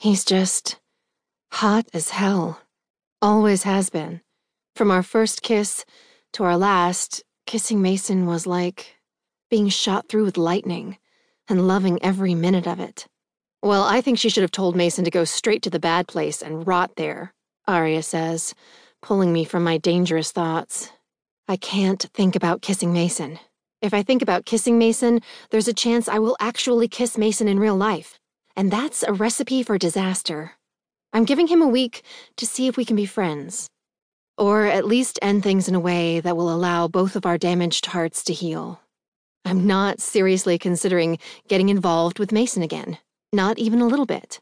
He's just hot as hell. Always has been. From our first kiss to our last, kissing Mason was like being shot through with lightning and loving every minute of it. Well, I think she should have told Mason to go straight to the bad place and rot there, Arya says, pulling me from my dangerous thoughts. I can't think about kissing Mason. If I think about kissing Mason, there's a chance I will actually kiss Mason in real life. And that's a recipe for disaster. I'm giving him a week to see if we can be friends. Or at least end things in a way that will allow both of our damaged hearts to heal. I'm not seriously considering getting involved with Mason again. Not even a little bit.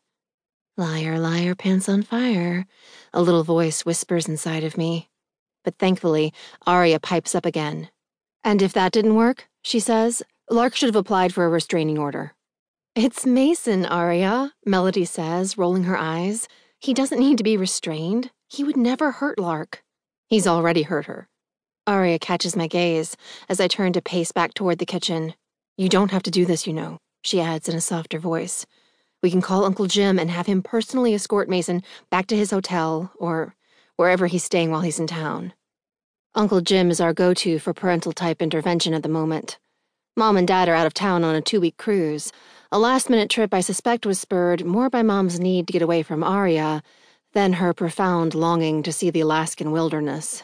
Liar, liar, pants on fire, a little voice whispers inside of me. But thankfully, Arya pipes up again. And if that didn't work, she says, Lark should have applied for a restraining order. It's Mason, Arya, Melody says, rolling her eyes. He doesn't need to be restrained. He would never hurt Lark. He's already hurt her. Arya catches my gaze as I turn to pace back toward the kitchen. You don't have to do this, you know, she adds in a softer voice. We can call Uncle Jim and have him personally escort Mason back to his hotel or wherever he's staying while he's in town. Uncle Jim is our go-to for parental-type intervention at the moment. Mom and Dad are out of town on a 2-week cruise. A last-minute trip I suspect was spurred more by Mom's need to get away from Arya than her profound longing to see the Alaskan wilderness.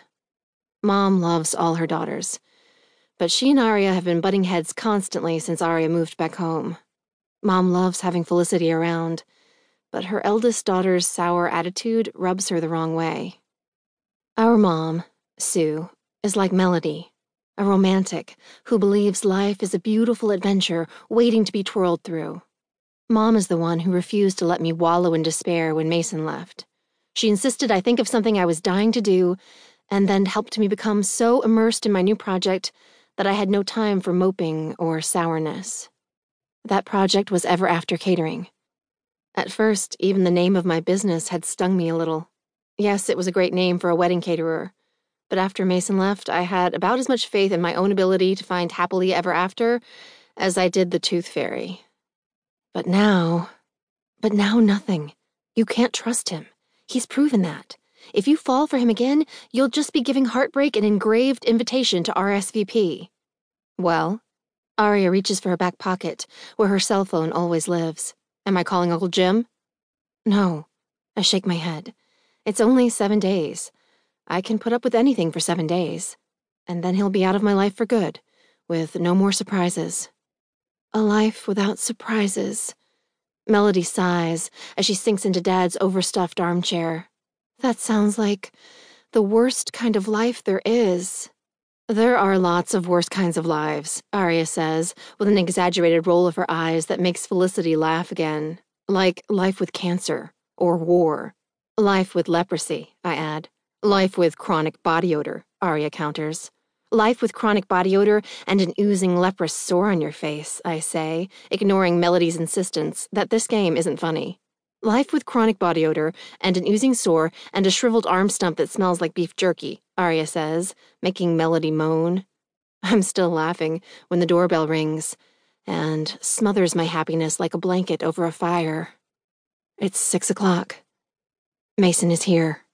Mom loves all her daughters, but she and Arya have been butting heads constantly since Arya moved back home. Mom loves having Felicity around, but her eldest daughter's sour attitude rubs her the wrong way. Our mom, Sue, is like Melody, a romantic who believes life is a beautiful adventure waiting to be twirled through. Mom is the one who refused to let me wallow in despair when Mason left. She insisted I think of something I was dying to do, and then helped me become so immersed in my new project that I had no time for moping or sourness. That project was Ever After Catering. At first, even the name of my business had stung me a little. Yes, it was a great name for a wedding caterer, but after Mason left, I had about as much faith in my own ability to find happily ever after as I did the Tooth Fairy. But now nothing. You can't trust him. He's proven that. If you fall for him again, you'll just be giving heartbreak an engraved invitation to RSVP. Well, Arya reaches for her back pocket, where her cell phone always lives. Am I calling Uncle Jim? No. I shake my head. It's only 7 days. I can put up with anything for 7 days. And then he'll be out of my life for good, with no more surprises. A life without surprises. Melody sighs as she sinks into Dad's overstuffed armchair. That sounds like the worst kind of life there is. There are lots of worse kinds of lives, Arya says, with an exaggerated roll of her eyes that makes Felicity laugh again. Like life with cancer, or war. Life with leprosy, I add. Life with chronic body odor, Arya counters. Life with chronic body odor and an oozing leprous sore on your face, I say, ignoring Melody's insistence that this game isn't funny. Life with chronic body odor and an oozing sore and a shriveled arm stump that smells like beef jerky, Arya says, making Melody moan. I'm still laughing when the doorbell rings and smothers my happiness like a blanket over a fire. It's 6 o'clock. Mason is here.